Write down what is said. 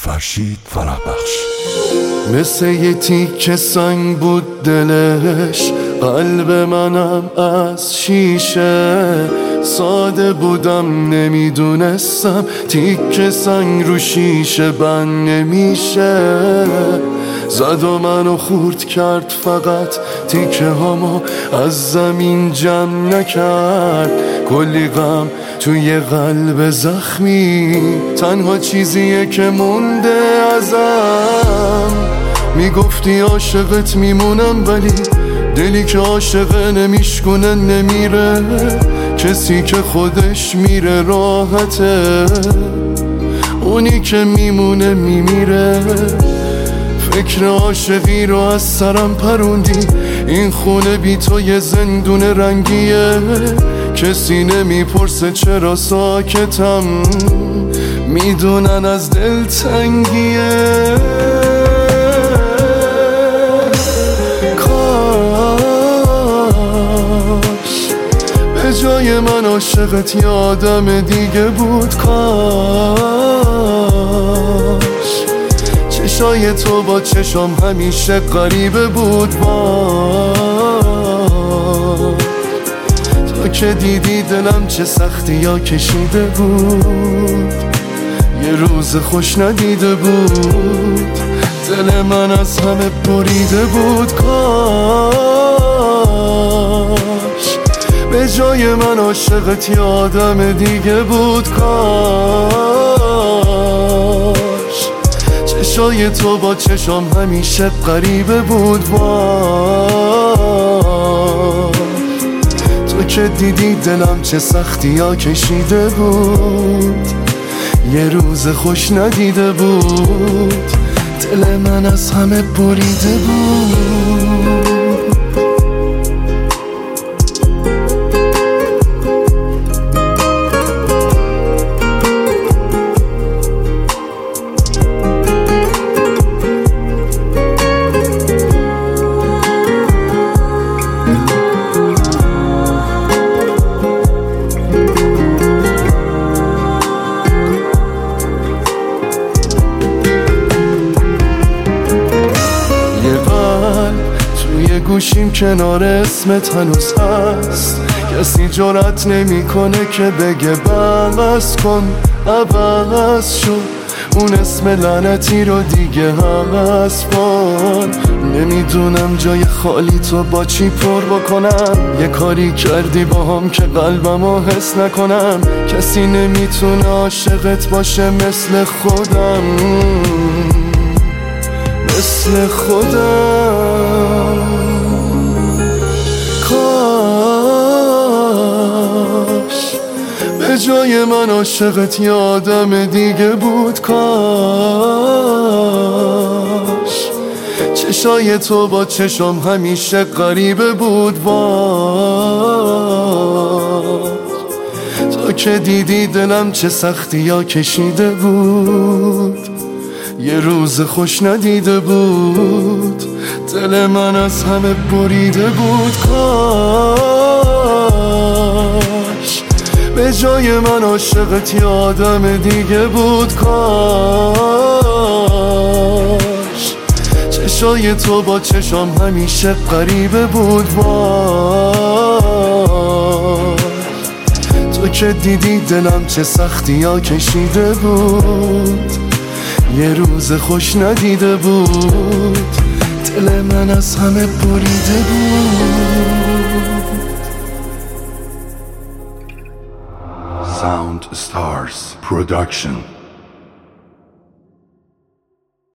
فرشید فرهبخش. مثل یه تیکه سنگ بود دلش، قلب منم از شیشه. ساده بودم نمیدونستم تیکه سنگ رو شیشه بند نمیشه. زد و منو خورد کرد، فقط تیکه هامو از زمین جمع نکرد. کلی غم توی قلب زخمی، تنها چیزیه که مونده ازم. میگفتی عاشقت میمونم، ولی دلی که عاشقه نمیشکنه نمیره. کسی که خودش میره راحته، اونی که میمونه میمیره. فکر عاشقی رو از سرم پروندی، این خونه بی تو یه زندون رنگیه. کسی نمیپرسه چرا ساکتم، میدونن از دل تنگیه. کاش به جای من عاشقت یه آدم دیگه بود. کاش چشای تو با چشام همیشه غریبه بود. تو که دیدی دلم چه سختی یا کشیده بود، یه روز خوش ندیده بود. دل من از همه بریده بود. کاش به جای من عاشقت یه آدم دیگه بود. کاش چشای تو با چشام همیشه غریبه بود. تو که دیدی دلم چه سختی ها کشیده بود، یه روز خوش ندیده بود. دل من از همه بریده بود. گوشیم کنار اسمت هنوز هست، کسی جرأت نمیکنه که بگه بس کن، عوض شد اون اسم لعنتی رو دیگه حذف کن. نمیدونم جای خالی تو با چی پر بکنم، یه کاری کردی باهم که قلبمو حس نکنم. کسی نمیتونه عاشقت باشه مثل خودم، مثل خودم. کاش به جای من عاشقت یه آدم دیگه بود. کاش چشای تو با چشام همیشه غریبه بود. تو که دیدی دلم چه سختی ها کشیده بود، یه روز خوش ندیده بود. دل من از همه بریده بود. کاش به جای من عاشقت یه آدم دیگه بود. کاش چشای تو با چشام همیشه غریبه بود. تو که دیدی دلم چه سختی ها کشیده بود، یه روز خوش ندیده بود. دل من از همه بریده بود. Sound Stars Production.